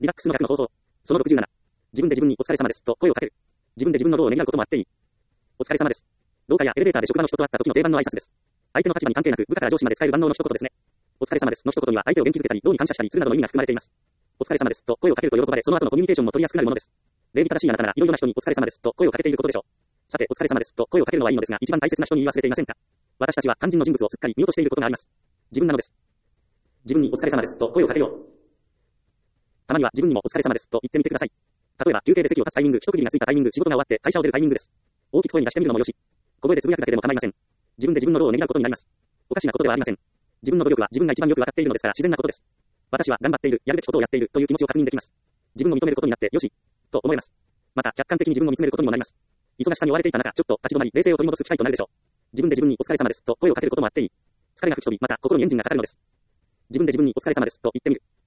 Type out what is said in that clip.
リラックスの逆の方法。その67。自分で自分にお疲れ様ですと声をかける。自分で自分の労をねぎらうこともあっていい。お疲れ様です。廊下やエレベーターで職場の人と会った時の定番の挨拶です。相手の立場に関係なく部下から上司まで使える万能の一言ですね。お疲れ様ですの一言には相手を元気づけたり、労に感謝したりするなどの意味が含まれています。お疲れ様ですと声をかけると喜ばれ、その後のコミュニケーションも取りやすくなるものです。礼儀正しいあなたなら、いろいろな人にお疲れ様ですと声をかけていることでしょう。さて、お疲れ様ですと声をかけるのはいいのですが、一番大切な人に言い忘れていませんか？私たちは肝心の人物をすっかり見落としていることがあります。自分なのです。自分にお疲れ様ですと声をかけよう。たまには自分にもお疲れ様ですと言ってみてください。例えば、休憩で席を立つタイミング、一区切りがついたタイミング、仕事が終わって会社を出るタイミングです。大きく声に出してみるのもよし。小声でつぶやくだけでも構いません。自分で自分の労をねぎらうことになります。おかしなことではありません。自分の努力は自分が一番よくわかっているのですから自然なことです。私は頑張っている、やるべきことをやっているという気持ちを確認できます。自分を認めることになってよし、と思えます。また、客観的に自分を見つめることにもなります。忙しさに追われていた中、ちょっと立ち止まり、冷静を取り戻す機会となるでしょう。自分で自分にお疲れ様ですと声をかけることもあっていい。疲れが吹き飛び、また心にエンジンがかかるのです。自分で自分にお疲れ様ですと言ってみる。